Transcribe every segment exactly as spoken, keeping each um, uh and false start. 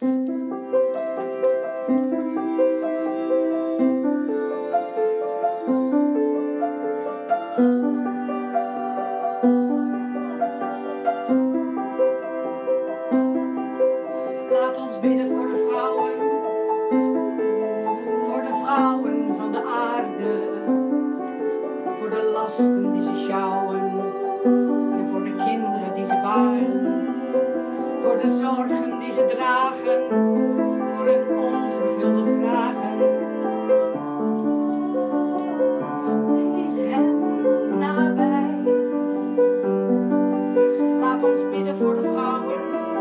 Laat ons bidden voor de vrouwen, voor de vrouwen van de aarde, voor de lasten die ze sjouwen en voor de kinderen die ze baren, voor de zorgen die ze dragen, voor hun onvervulde vragen. Wees hen nabij. Laat ons bidden voor de vrouwen,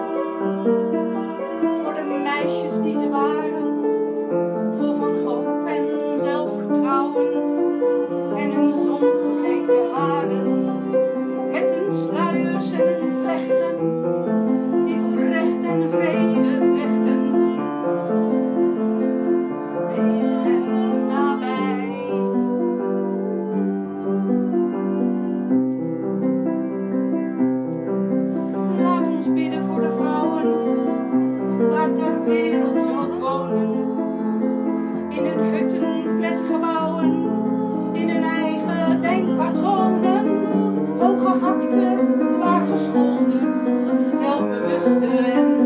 voor de meisjes die ze waren, vol van hoop en zelfvertrouwen, en hun zongebleekte haren, met hun sluiers en hun vlechten, die voor recht en vrede vechten. Wees hen nabij. Laat ons bidden voor de vrouwen, waar ter wereld ze ook wonen, in hun hutten, flatgebouwen, in hun eigen denkpatronen, hooggehakte, laaggeschoolde, zelfbewuste en